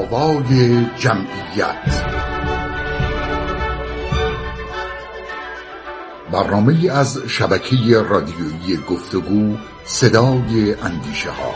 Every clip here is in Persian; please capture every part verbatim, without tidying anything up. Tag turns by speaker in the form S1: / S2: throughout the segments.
S1: آوای جمعیت، برنامه‌ای از شبکه رادیویی گفتگو صدای اندیشه ها.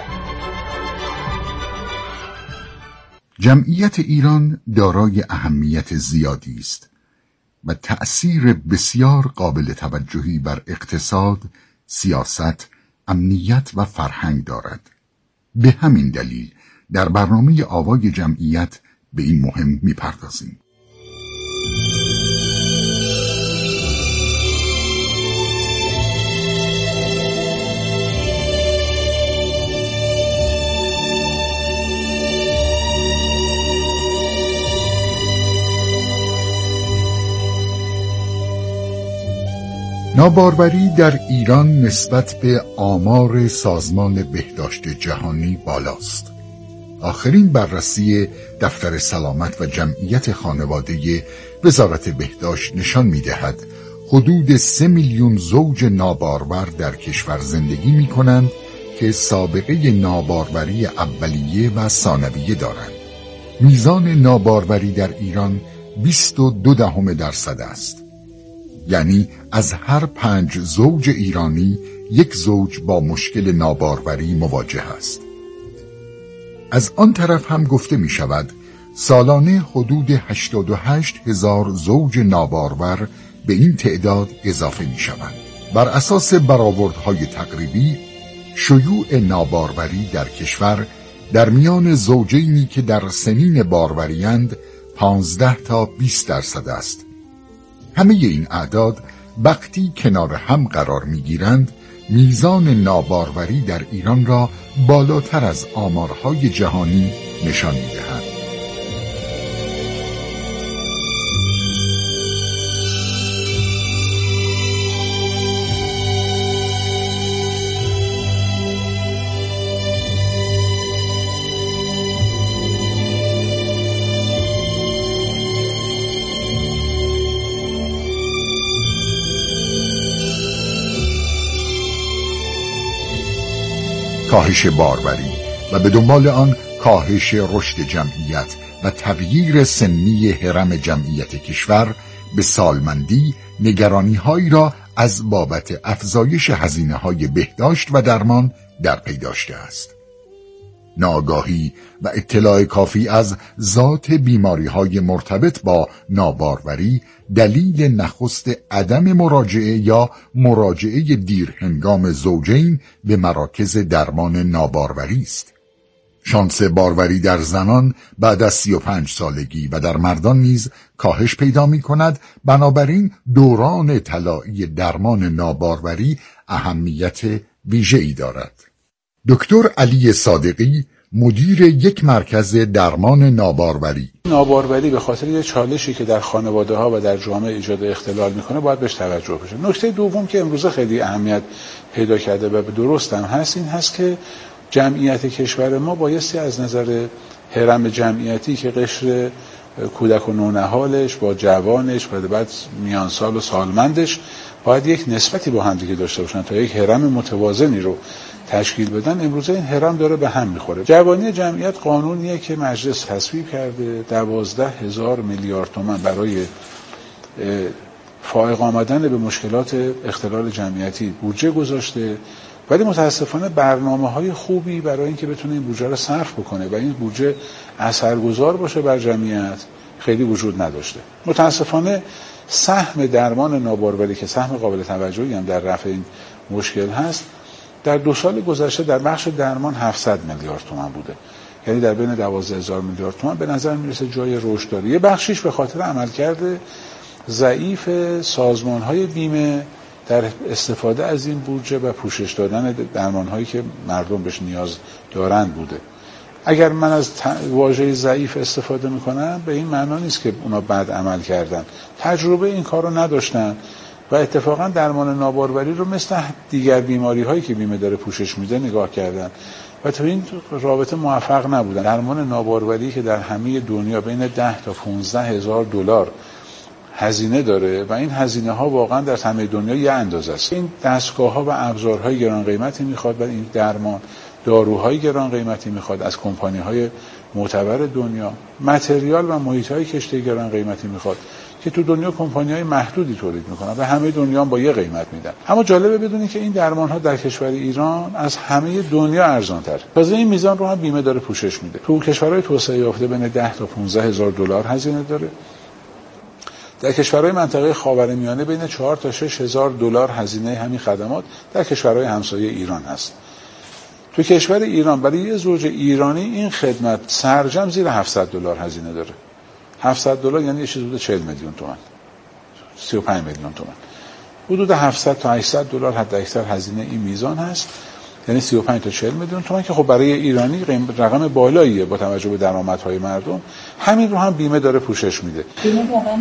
S1: جمعیت ایران دارای اهمیت زیادی است و تأثیر بسیار قابل توجهی بر اقتصاد، سیاست، امنیت و فرهنگ دارد. به همین دلیل در برنامه آوای جمعیت به این مهم می‌پردازیم. ناباروری در ایران نسبت به آمار سازمان بهداشت جهانی بالاست. آخرین بررسی دفتر سلامت و جمعیت خانواده وزارت بهداشت نشان می‌دهد حدود سه میلیون زوج نابارور در کشور زندگی می‌کنند که سابقه ناباروری اولیه و ثانویه دارند. میزان ناباروری در ایران بیست و دو دهم درصد است. یعنی از هر پنج زوج ایرانی یک زوج با مشکل ناباروری مواجه است. از آن طرف هم گفته می شود سالانه حدود هشتاد و هشت هزار زوج نابارور به این تعداد اضافه می شوند. بر اساس برآوردهای تقریبی شیوع ناباروری در کشور در میان زوجینی که در سنین باروری‌اند پانزده تا بیست درصد است. همه این اعداد وقتی کنار هم قرار می‌گیرند میزان ناباروری در ایران را بالاتر از آمارهای جهانی نشان می‌دهند. کاهش باروری و به دنبال آن کاهش رشد جمعیت و تغییر سنی هرم جمعیت کشور به سالمندی نگرانی‌هایی را از بابت افزایش هزینه‌های بهداشت و درمان در پی داشته است. ناآگاهی و اطلاع کافی از ذات بیماری‌های مرتبط با ناباروری دلیل نخست عدم مراجعه یا مراجعه دیر هنگام زوجین به مراکز درمان ناباروری است. شانس باروری در زنان بعد از سی و پنج سالگی و در مردان نیز کاهش پیدا می کند. بنابراین دوران طلایی درمان ناباروری اهمیت ویژه‌ای دارد. دکتر علی صادقی مدیر یک مرکز درمان ناباروری:
S2: ناباروری به خاطر یه چالشی که در خانواده ها و در جامعه ایجاد اختلال میکنه باید بهش توجه بشه. نکته دوم که امروزه خیلی اهمیت پیدا کرده و به درست هم هست این هست که جمعیت کشور ما بایستی از نظر هرم جمعیتی که قشر کودک و نونهالش با جوانش و بعد میانسال و سالمندش باید یک نسبتی با هم دیگه داشته باشن تا یک هرم متوازنی رو تشکیل بدن. امروزه این هرم داره به هم میخوره. جوانی جمعیت قانونیه که مجلس تصویب کرده، دوازده هزار میلیارد تومان برای فائق آمدن به مشکلات اختلال جمعیتی بودجه گذاشته، ولی متاسفانه برنامه‌های خوبی برای اینکه بتونه این بودجه رو صرف بکنه و این بودجه اثرگذار باشه بر جمعیت خیلی وجود نداشته. متاسفانه سهم درمان ناباروری که سهم قابل توجهی هم در رفع این مشکل هست در دو سال گذشته در بخش درمان هفتصد میلیارد تومان بوده. یعنی در بین دوازده هزار میلیارد تومان به نظر میرسه جای رشد داره. یه بخشیش به خاطر عملکرد ضعیف سازمان‌های بیمه در استفاده از این بودجه و پوشش دادن درمان‌هایی که مردم بهش نیاز دارند بوده. اگر من از واژه ضعیف استفاده میکنم به این معنا نیست که اونا بد عمل کردن، تجربه این کار رو نداشتن و اتفاقا درمان ناباروری رو مثل دیگر بیماری هایی که بیمه داره پوشش میده نگاه کردن و تو این رابطه موفق نبودن. درمان ناباروری که در همه دنیا بین ده تا پانزده هزار دلار هزینه داره و این هزینه ها واقعا در همه دنیا یه اندازه است. این دستگاه ها و ابزارهای گران قیمتی میخواد و این درمان داروهای گران قیمتی میخواد از کمپانی‌های معتبر دنیا، متریال و محیط‌های کشتی گران قیمتی میخواد که تو دنیا کمپانی‌های محدودی تولید میکنن و همه دنیا با یه قیمت میدن. اما جالبه بدونید که این درمان‌ها در کشور ایران از همه دنیا ارزان‌تر. تازه این میزان رو هم بیمه داره پوشش میده. تو کشورهای توسعه یافته بین ده تا پانزده هزار دلار هزینه داره. در کشورهای منطقه خاورمیانه بین چهار تا شش هزار دلار هزینه همین خدمات در کشورهای همسایه ایران هست. تو کشور ایران برای یه زوج ایرانی این خدمت سرجم زیر هفتصد دلار هزینه داره. هفتصد دلار یعنی یه چیز حدود چهل میلیون تومان، سی و پنج میلیون تومان. حدود هفتصد تا هشتصد دلار حد اکثر هزینه این میزان هست، یعنی سی و پنج تا چهل میلیون تومان که خب برای ایرانی رقم بالاییه با توجه به درآمدهای مردم. همین رو هم بیمه داره پوشش میده.
S3: بیمه واقعا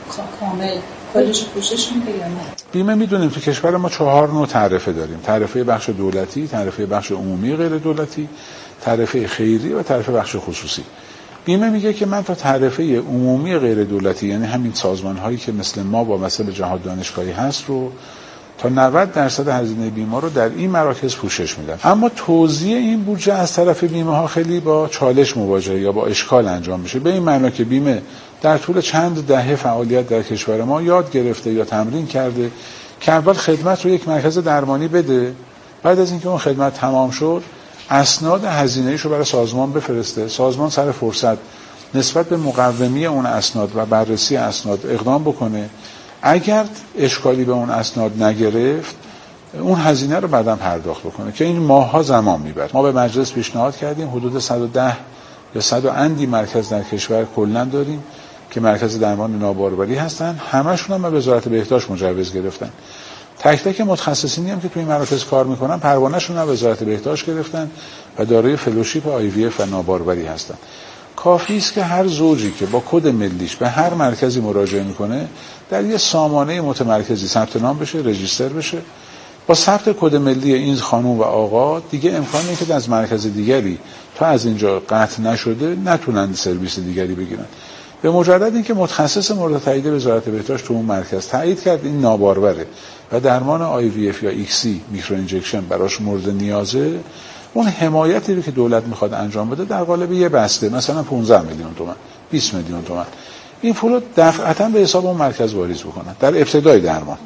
S3: کامل کلش پوشش میده یا نه؟
S2: بیمه میدونیم تو کشور ما چهار نوع تعرفه داریم: تعرفه بخش دولتی، تعرفه بخش عمومی غیر دولتی، تعرفه خیری و تعرفه بخش خصوصی. بیمه میگه که من تا تعرفه عمومی غیر دولتی، یعنی همین سازمان هایی که مثل ما با مثل جهاد دانشگاهی هست رو، تا نود درصد هزینه بیمه رو در این مراکز پوشش میدن. اما توزیع این بودجه از طرف بیمه ها خیلی با چالش مواجهه یا با اشکال انجام میشه، به این معنا که بیمه در طول چند دهه فعالیت در کشور ما یاد گرفته یا تمرین کرده که اول خدمت رو یک مرکز درمانی بده، بعد از اینکه اون خدمت تمام شد اسناد هزینه‌ایش رو برای سازمان بفرسته، سازمان سر فرصت نسبت به مقومی اون اسناد و بررسی اسناد اقدام بکنه. اگر اشکالی به اون اسناد نگرفت اون هزینه رو بعداً پرداخت بکنه که این ماه‌ها زمان میبره. ما به مجلس پیشنهاد کردیم حدود صد و ده یا صد و اندی مرکز در کشور کلاً داریم که مرکز درمان ناباروری هستن، همشون هم به وزارت بهداشت مجوز گرفتن. تک تک متخصصینی هم که توی این مراکز کار میکنن پروانه‌شون هم وزارت بهداشت گرفتن و دارای فلوشیپ آی وی اف و ناباروری هستن. کافی است که هر زوجی که با کد ملیش به هر مرکزی مراجعه میکنه در یه سامانه متمرکزی ثبت نام بشه، رجیستر بشه. با ثبت کد ملی این خانم و آقا دیگه امکانی که از مرکز دیگری تا از اینجا قطع نشده نتونن سرویس دیگری بگیرن. به مجرد اینکه متخصص مورد تایید وزارت بهداشت تو اون مرکز تایید کرد این ناباروره و درمان آی وی اف یا ایکسی میکرو اینجکشن براش مورد نیازه، اون حمایتی رو که دولت میخواد انجام بده در قالب یه بسته مثلا پانزده میلیون تومان، بیست میلیون تومان، این پول دفعتا به حساب اون مرکز واریز بکنن در ابتدای درمان.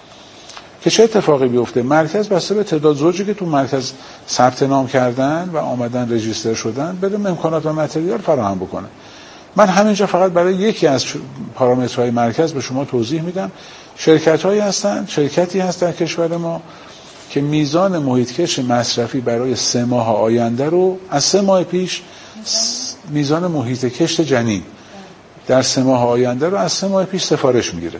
S2: که چه اتفاقی بیفته؟ مرکز بسته به تعداد زوجی که تو مرکز ثبت نام کردن و آمدن رجیستر شدن بدون امکانات و متریال فراهم بکنه. من همینجا فقط برای یکی از پارامترهای مرکز به شما توضیح میدم. شرکت‌هایی هستن، شرکتی هست در کشور ما که میزان محیطکش مصرفی برای سه ماه آینده رو از سه ماه پیش میزان محیط کشت جنین در سه ماه آینده رو از سه ماه پیش سفارش میگیره.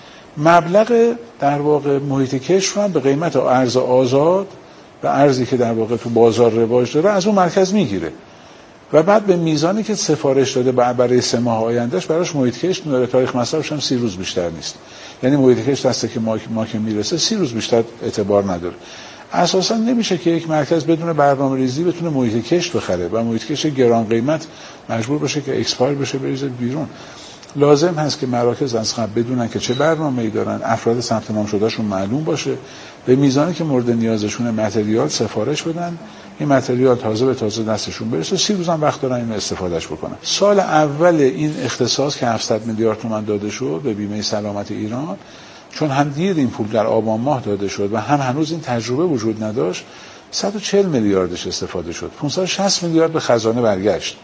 S2: مبلغ در واقع محیط کشت رو هم به قیمت ارز آزاد و ارزی که در واقع تو بازار رواج داره از اون مرکز میگیره و بعد به میزانی که سفارش داده برای سه ماه آیندهش براش محیط کشت میاره. تاریخ مصرفش هم سی روز بیشتر نیست، یعنی محیط کشت دسته که ما, ما که میرسه سی روز بیشتر اعتبار نداره. اساسا نمیشه که یک مرکز بدون برنامه ریزی بتونه محیط کشت بخره و محیط کشت گران قیمت مجبور بشه که اکسپایر بشه بریزه بیرون. لازم هست که مراکز از قبل بدونن که چه برنامه‌ای دارن، افراد ثبت نام شدهشون معلوم باشه، به میزانی که مورد نیازشون متریال سفارش بدن، این متریال تازه به تازه دستشون برسه، سی روز هم وقت دارن اینو استفادهش بکنن. سال اول این اختصاص که هفتصد میلیارد تومان داده شد به بیمه سلامت ایران، چون هم دیر این پول در آبان ماه داده شد و هم هنوز این تجربه وجود نداشت، صد و چهل میلیاردش استفاده شد، پانصد و شصت میلیارد به خزانه برگشت.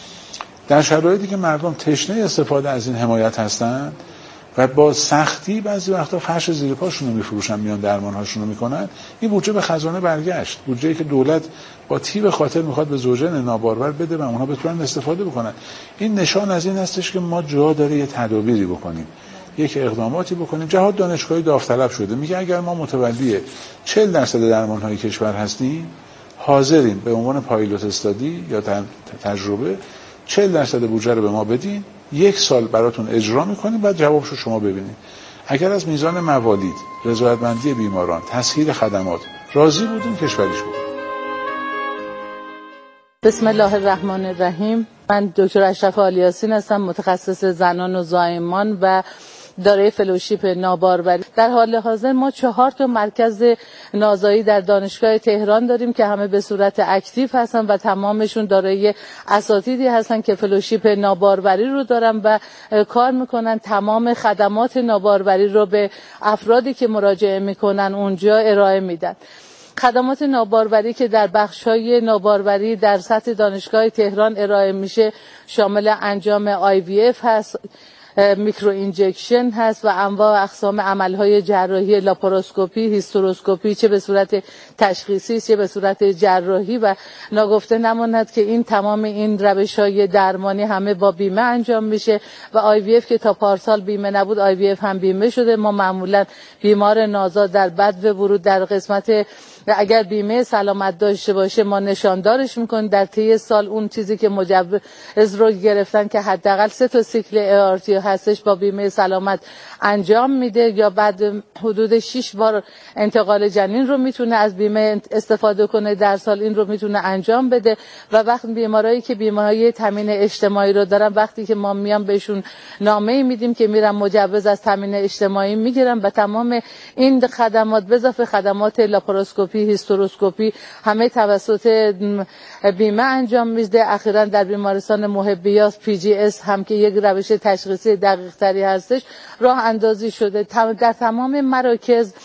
S2: در شرایطی که مردم تشنه استفاده از این حمایت هستند و با سختی بعضی وقتا فرش زیر پاشون رو میفروشن، میان درمان‌هاشون رو میکنن، این بودجه به خزانه برگشت، بودجه‌ای که دولت با تیب خاطر میخواد به زوجین نابارور بده و اونها بتونن استفاده بکنن. این نشان از این هستش که ما جا داره یه تدابیری بکنیم، یک اقداماتی بکنیم. جهاد دانشگاهی داوطلب شده، میگه اگر ما متولی چهل درصد درمان‌های کشور هستیم حاضریم به عنوان پایلوت استادی یا تجربه چهل درصد بودجه رو به ما بدین، یک سال براتون اجرا میکنیم، بعد جوابشو شما ببینید. اگر از میزان موالید، رضایتمندی بیماران، تسهیل خدمات راضی بودیم کشوریش بود.
S4: بسم الله الرحمن الرحیم. من دکتر اشرف آلیاسین هستم، متخصص زنان و زایمان و دارای فلوشیپ ناباروری. در حال حاضر ما چهار تا مرکز نازایی در دانشگاه تهران داریم که همه به صورت اکتیو هستن و تمامشون دارای اساتیدی هستن که فلوشیپ ناباروری رو دارن و کار میکنن، تمام خدمات ناباروری رو به افرادی که مراجعه میکنن اونجا ارائه میدن. خدمات ناباروری که در بخش‌های ناباروری در سطح دانشگاه تهران ارائه میشه شامل انجام آی وی اف هست، میکرو اینجکشن هست و انواع اقسام عملهای جراحی، لاپاروسکوپی، هیستروسکوپی، چه به صورت تشخیصی چه به صورت جراحی. و ناگفته نماند که این تمام این روش‌های درمانی همه با بیمه انجام میشه و آی وی اف که تا پارسال بیمه نبود، آی وی اف هم بیمه شده. ما معمولا بیمار نازا در بدو ورود در قسمت اگر بیمه سلامت داشته باشه ما نشاندارش میکنیم. در طی سال اون چیزی که مجوز رو گرفتن که حداقل سه تا سیکل ای آر تی هستش با بیمه سلامت انجام میده، یا بعد حدود شش بار انتقال جنین رو میتونه از بیمه استفاده کنه در سال، این رو میتونه انجام بده. و وقت بیمارایی که بیماری تامین اجتماعی رو دارن، وقتی که ما میام بهشون نامه‌ای میدیم که میرن مجوز از تامین اجتماعی میگیرن و تمام این خدمات به اضافه خدمات لاپاروسکوپی، هیستروسکوپی همه توسط بیمه انجام میده. اخیراً در بیمارستان محبیات پی جی اس هم که یک روش تشخیصی دقیق تری هستش راه اندازی شده. در تمام مراکز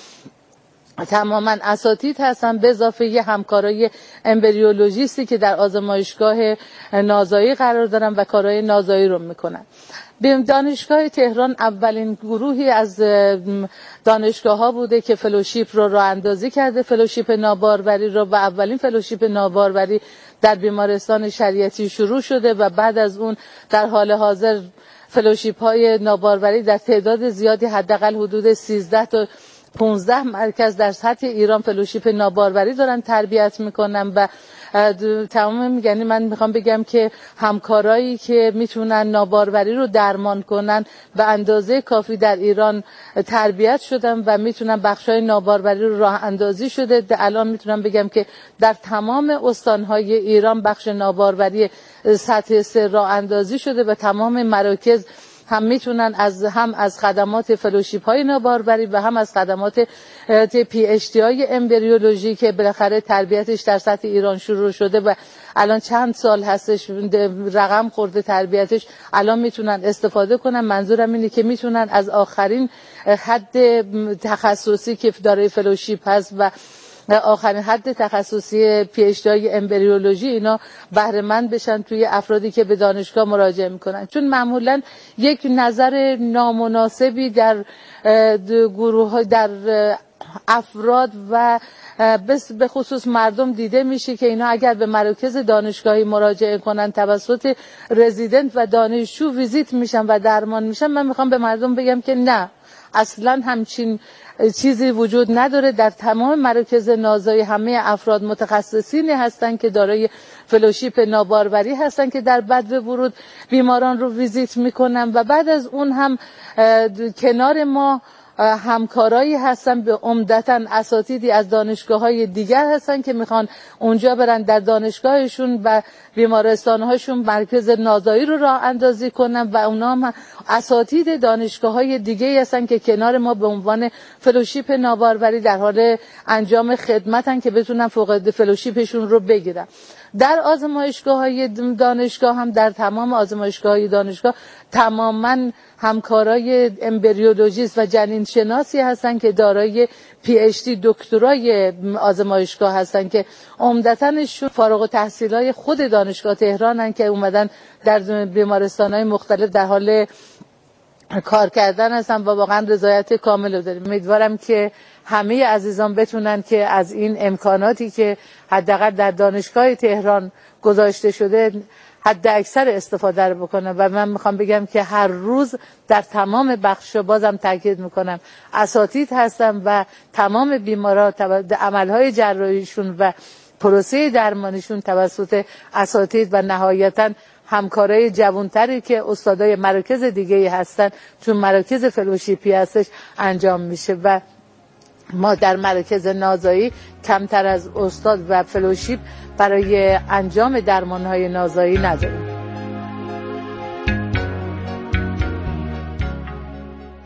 S4: تماما اساتید هستن به اضافه یه همکارای امبریولوژیستی که در آزمایشگاه نازایی قرار دارن و کارهای نازایی رو میکنن. دانشگاه تهران اولین گروهی از دانشگاه ها بوده که فلوشیپ رو راه اندازی کرده، فلوشیپ ناباروری رو، و اولین فلوشیپ ناباروری در بیمارستان شریعتی شروع شده و بعد از اون در حال حاضر فلوشیپ های ناباروری در تعداد زیادی، حداقل حدود سیزده تا پانزده مرکز در سطح ایران فلوشیپ ناباروری دارن تربیت میکنن. و تمام میگن من میخوام بگم که همکارایی که میتونن ناباروری رو درمان کنن به اندازه کافی در ایران تربیت شدن و میتونن بخشای ناباروری رو راه اندازی شده. الان میتونم بگم که در تمام استانهای ایران بخش ناباروری سطح سه راه اندازی شده و تمام مراکز هم میتونن از هم از خدمات فلوشیپ های ناباروری و هم از خدمات پی اچ دی های امبریولوژی که بالاخره تربیتش در سطح ایران شروع شده و الان چند سال هستش رقم خورده تربیتش، الان میتونن استفاده کنن. منظورم اینه که میتونن از آخرین حد تخصصی که داره فلوشیپ هست و آخرین حد تخصصی پی اچ دی های امبریولوژی اینا بهره مند بشن توی افرادی که به دانشگاه مراجعه میکنن، چون معمولا یک نظر نامناسبی در گروه در افراد و به خصوص مردم دیده میشه که اینا اگر به مراکز دانشگاهی مراجعه کنن توسط رزیدنت و دانشجو ویزیت میشن و درمان میشن. من میخوام به مردم بگم که نه، اصلا همچین چیزی وجود نداره. در تمام مراکز نازایی همه افراد متخصصینی هستن که دارای فلوشیپ ناباروری هستن که در بدو ورود بیماران رو ویزیت میکنن و بعد از اون هم کنار ما همکارایی هستن به عمدتاً اساتیدی از دانشگاه‌های دیگر هستن که میخوان اونجا برن در دانشگاهشون و بیمارستان‌هاشون مرکز نازایی رو راه اندازی کنن و اونا هم اساتید دانشگاه‌های دیگه هستن که کنار ما به عنوان فلوشیپ ناباروری در حال انجام خدمتن که بتونن فوق فلوشیپشون رو بگیرن. در آزمایشگاه‌های دانشگاه هم در تمام آزمایشگاه‌های دانشگاه تماماً همکارای امبریولوژیست و جنین شناسی هستن که دارای پی اچ دی دکترای آزمایشگاه هستن که عمدتاًشون فارغ التحصیلای خود دانشگاه تهرانن که اومدن در بیمارستان‌های مختلف در حال کار کردن هستن و واقعا رضایت کامل رو داریم. امیدوارم که همه عزیزان بتونن که از این امکاناتی که حداقل در دانشگاه تهران گذاشته شده حد اکثر استفاده رو بکنن و من میخوام بگم که هر روز در تمام بخشا بازم تاکید میکنم اساتید هستن و تمام بیمارا عملهای جراحیشون و پروسه درمانیشون توسط اساتید و نهایتاً همکارای جوانتری که استادای مراکز دیگه هستن چون مراکز فلوشیپی هستش انجام میشه و ما در مراکز نازایی کمتر از استاد و فلوشیپ برای انجام درمانهای نازایی نداریم.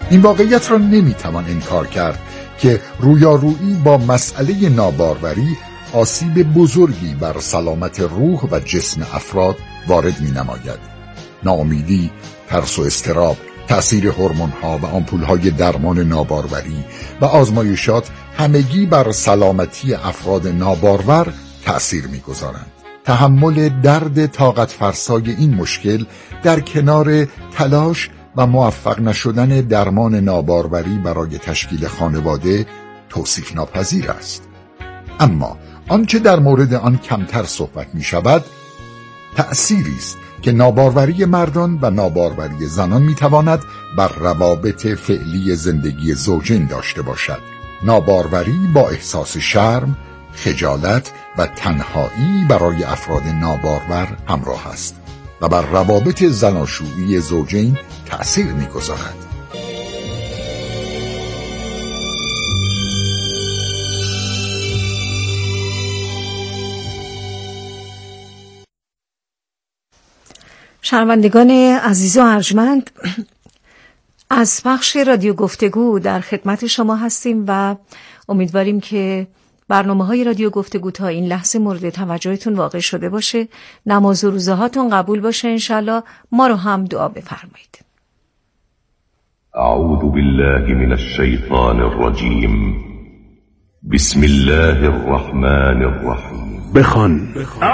S1: این واقعیت را نمیتوان انکار کرد که رویارویی با مسئله ناباروری آسیب بزرگی بر سلامت روح و جسم افراد وارد می نماید. ناامیدی، ترس و اضطراب، تأثیر هورمون‌ها و آمپول‌های درمان ناباروری و آزمایشات همگی بر سلامتی افراد نابارور تأثیر می‌گذارند. تحمل درد طاقت فرسای این مشکل در کنار تلاش و موفق نشدن درمان ناباروری برای تشکیل خانواده توصیف ناپذیر است. اما آنچه در مورد آن کمتر صحبت می شود تأثیری است که ناباروری مردان و ناباروری زنان می تواند بر روابط فعلی زندگی زوجین داشته باشد. ناباروری با احساس شرم، خجالت و تنهایی برای افراد نابارور همراه است و بر روابط زناشویی زوجین تأثیر می گذارد.
S5: شنوندگان عزیز و ارجمند، از بخش رادیو گفتگو در خدمت شما هستیم و امیدواریم که برنامه‌های رادیو گفتگو تا این لحظه مورد توجهتون واقع شده باشه. نماز و روزه هاتون قبول باشه انشالله. ما رو هم دعا بفرمایید.
S6: اعوذ بالله من الشیطان الرجیم. بسم الله الرحمن الرحیم.
S7: بخوان.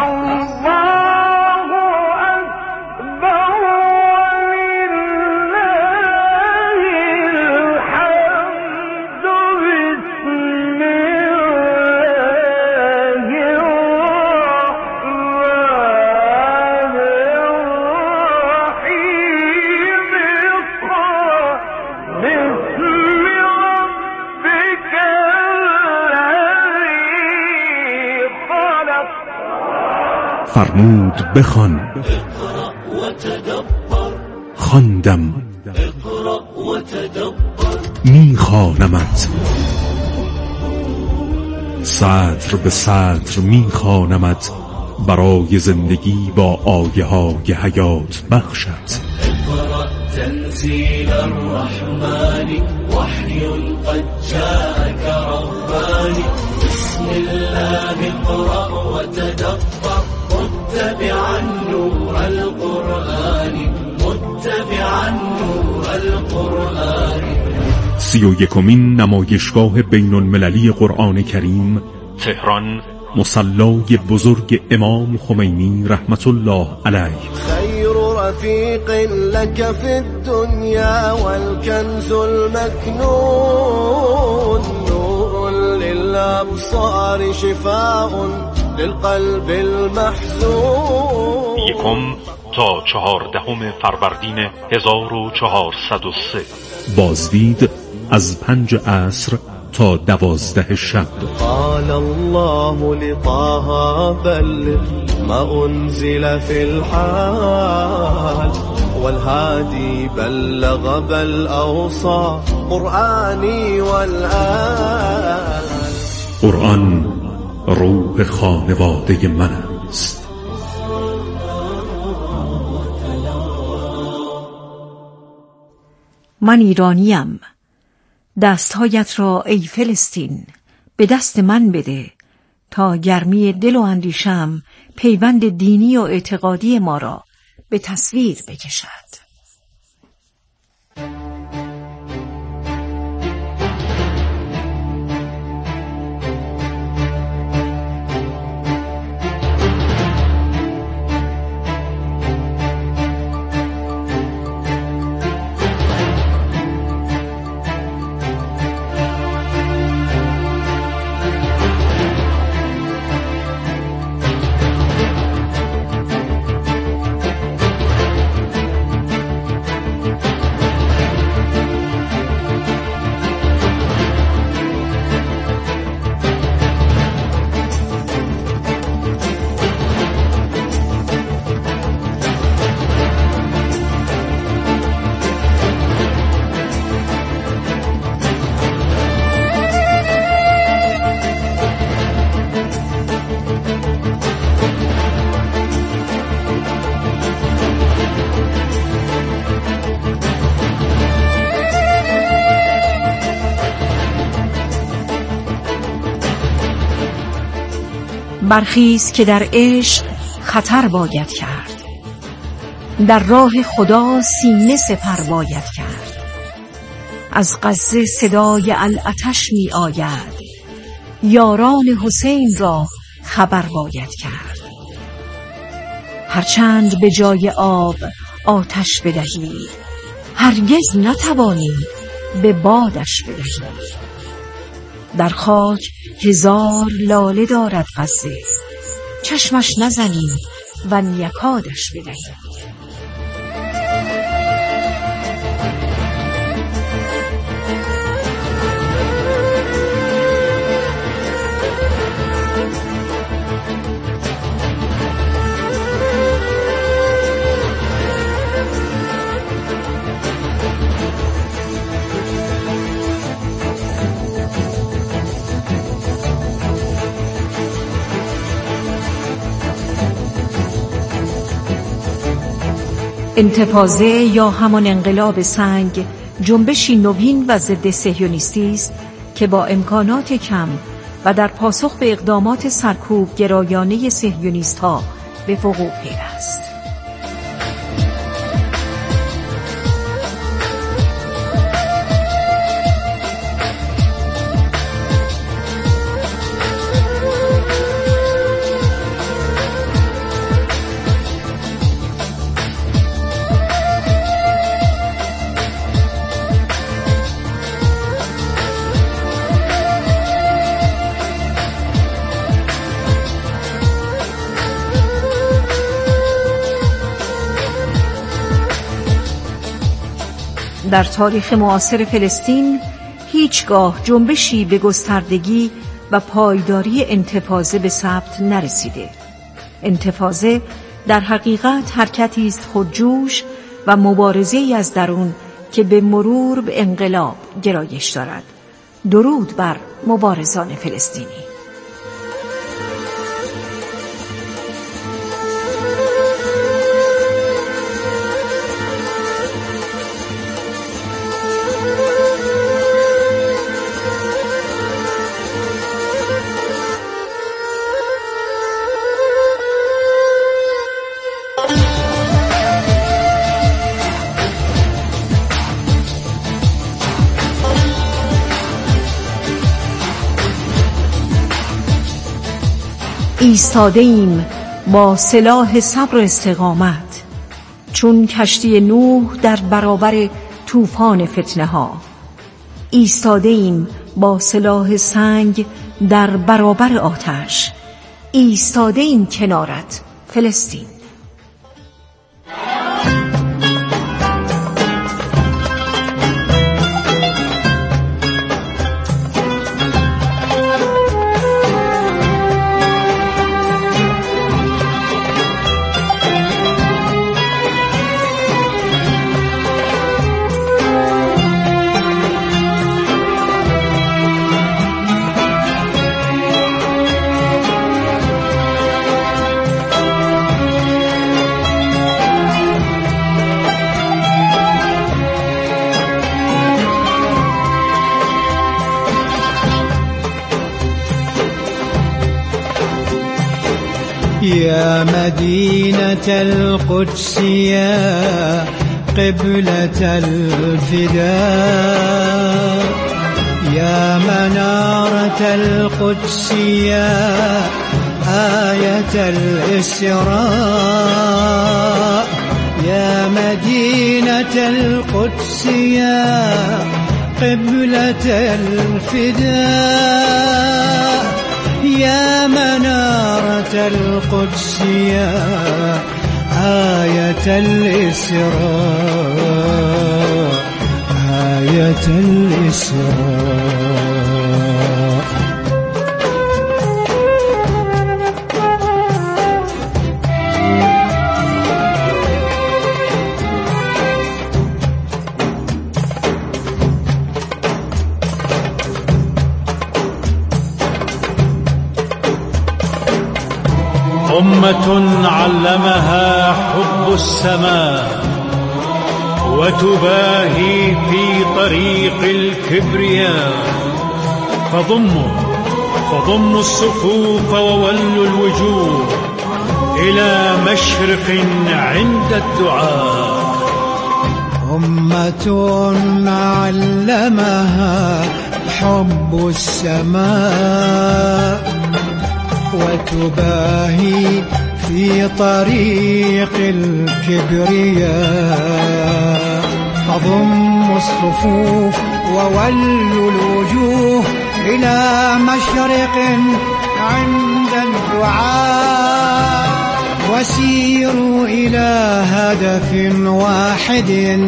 S7: فرمود بخوان. خواندم میخوانمت، سطر به سطر میخوانمت برای زندگی با آیه های حیات بخشت.
S8: تنزيل الرحمن وحي قد جاءك رباني بسم الله اقرأ وتدبر متبعا نور القرآن متبعا نور القرآن.
S7: سی و یکمین نمایشگاه بین المللی قرآن کریم، تهران، مصلای بزرگ امام خمینی رحمت الله علیه.
S8: خیر رفیق لك في الدنيا والكنز المكنون نور للأبصار شفاء للقلب المحزون.
S7: یکم تا چهاردهم فروردین هزار و چهارصد و سه. بازدید از پنج عصر تا دوازده شب.
S8: قال الله لطه بلغ ما انزل في الحال والهادي بلغ بل اوصى قرآنی والآل.
S7: قرآن روح خانواده من است.
S5: من ایرانیم، دستهایت را ای فلسطین به دست من بده تا گرمی دل و اندیشم پیوند دینی و اعتقادی ما را به تصویر بکشد. برخیز که در عشق خطر باید کرد، در راه خدا سینه سپر باید کرد. از غزه صدای العطش می آید، یاران حسین را خبر باید کرد. هرچند به جای آب آتش بدهی، هرگز نتوانی به بادش بدهی. در خاک هزار لاله دارد غزه، چشمش نزنی و یکادش بدهی. انتفاضه یا همان انقلاب سنگ جنبشی نوین و ضد صهیونیستی است که با امکانات کم و در پاسخ به اقدامات سرکوب گرایانه صهیونیست‌ها به وقوع پیوست. در تاریخ معاصر فلسطین هیچگاه جنبشی به گستردگی و پایداری انتفاضه به ثبت نرسیده. انتفاضه در حقیقت حرکتی است خودجوش و مبارزه‌ای از درون که به مرور به انقلاب گرایش دارد. درود بر مبارزان فلسطینی. ایستاده ایم با سلاح صبر و استقامت، چون کشتی نوح در برابر طوفان فتنه ها. ایستاده ایم با سلاح سنگ در برابر آتش. ایستاده ایم کنارت فلسطین.
S9: يا مدينة القدس يا قبلة الفداء، يا منارة القدس يا آية الإسراء، يا مدينة القدس يا قبلة الفداء، يا منارة القدس يا آية الإسراء، آية الإسراء.
S10: أمة علمها حب السماء وتباهي في طريق الكبرياء، فضموا فضموا الصفوف وولوا الوجوه إلى مشرق عند الدعاء.
S9: أمة علمها حب السماء وتباهي في طريق الكبرياء. فضموا الصفوف وولوا الوجوه إلى مشرق عند الدعاء. وسيروا إلى هدف واحد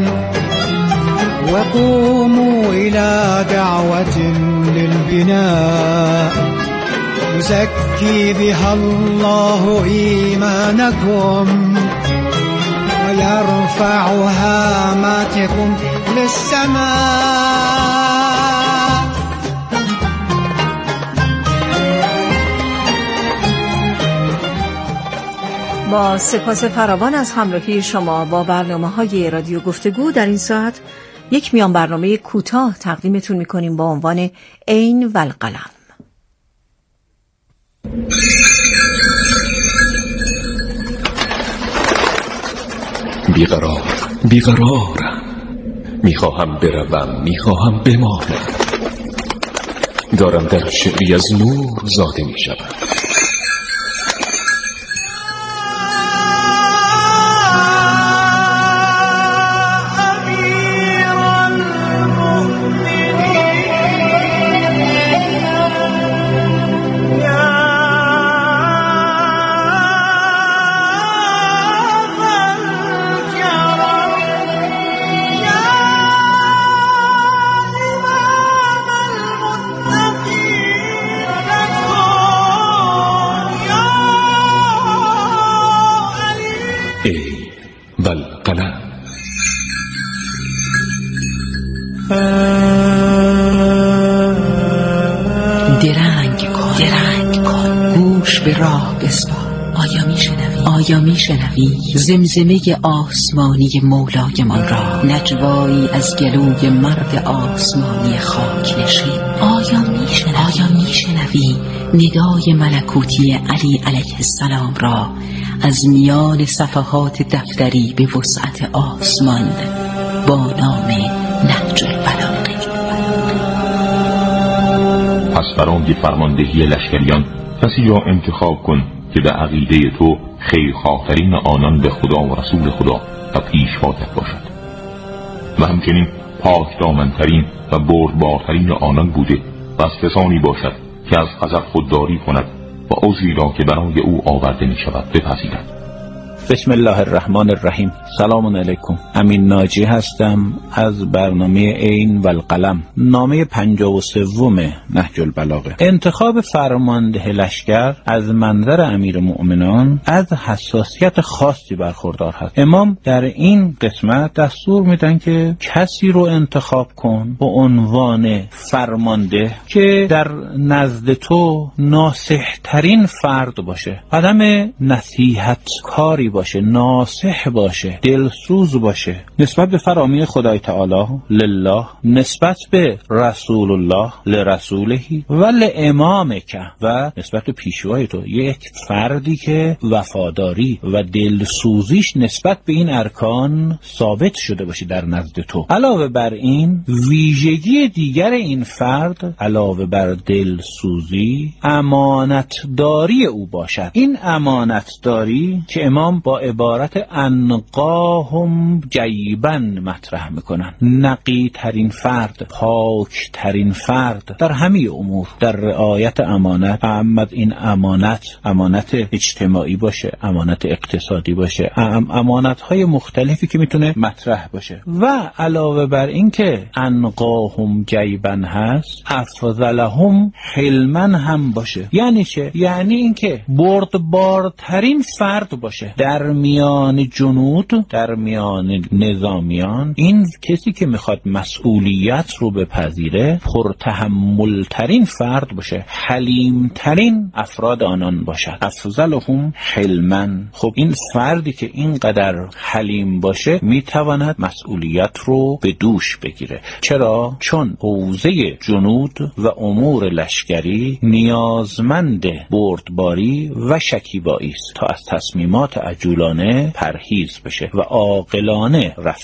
S9: وقوموا إلى دعوة للبناء. يزكي بها الله إيمانكم ويرفع هاماتكم للسماء.
S5: با سپاس فراوان از همراهی شما با برنامه‌های رادیو گفتگو در این ساعت، یک میان برنامه کوتاه تقدیمتون می‌کنیم با عنوان عین و القلم.
S11: بیقرار بیقرارم، میخواهم بروم، میخواهم بمانم. دارم در شعری از نور زاده میشوم.
S12: درنگ کن درنگ کن گوش به راه بسپار. آیا می شنوی آیا می شنوی زمزمه آسمانی مولایمان را، نجوایی از گلوی مرد آسمانی خاک نشین. آیا می شنوی آیا می شنوی ندای ملکوتی علی علیه السلام را از میان صفحات دفتری به وسعت آسمان با نام نهج البلاغه.
S6: پس برای فرماندهی لشکریان کسی را انتخاب کن که به عقیده تو خیرخواه‌ترین آنان به خدا و رسول خدا و پیشواتت باشد و همچنین پاک دامنترین و بردبارترین آنان بوده و از کسانی باشد که از غضب خودداری کند و عذری را که برای او آورده می شود بپذیرد.
S13: بسم الله الرحمن الرحیم. سلام علیکم. امین ناجی هستم از برنامه عین و القلم، نامه پنجاه و سوم نهج البلاغه. انتخاب فرمانده لشکر از منظر امیر مؤمنان از حساسیت خاصی برخوردار هست. امام در این قسمت دستور میدن که کسی رو انتخاب کن به عنوان فرمانده که در نزد تو ناصح ترین فرد باشه، آدم نصیحت کاری باشه، ناصح باشه، دلسوز باشه نسبت به فرامین خدای تعالی لله، نسبت به رسول الله لرسوله و لامامک و نسبت به پیشوای تو. یک فردی که وفاداری و دلسوزیش نسبت به این ارکان ثابت شده باشه در نزد تو. علاوه بر این، ویژگی دیگر این فرد علاوه بر دلسوزی امانتداری او باشد. این امانتداری که امام با عبارت انقاهم جیبن مطرح میکنن، نقی ترین فرد، پاک ترین فرد در همه امور، در رعایت امانت. احمد این امانت امانت اجتماعی باشه، امانت اقتصادی باشه، ام امانت های مختلفی که میتونه مطرح باشه. و علاوه بر این که انقاهم جیبن هست، افضلهم حلمن هم باشه. یعنی چه؟ یعنی این که بردبارترین فرد باشه در در میان جنود، در میان نظامیان، این کسی که میخواد مسئولیت رو بپذیره پرتحملترین فرد باشه، حلیمترین افراد آنان باشد. افضلهم حلما. خب این فردی که اینقدر حلیم باشه میتواند مسئولیت رو به دوش بگیره. چرا؟ چون حوزه جنود و امور لشکری نیازمند بردباری و شکیبایی است تا از تصمیمات عجولانه پرهیز بشه و عاقلانه رفتار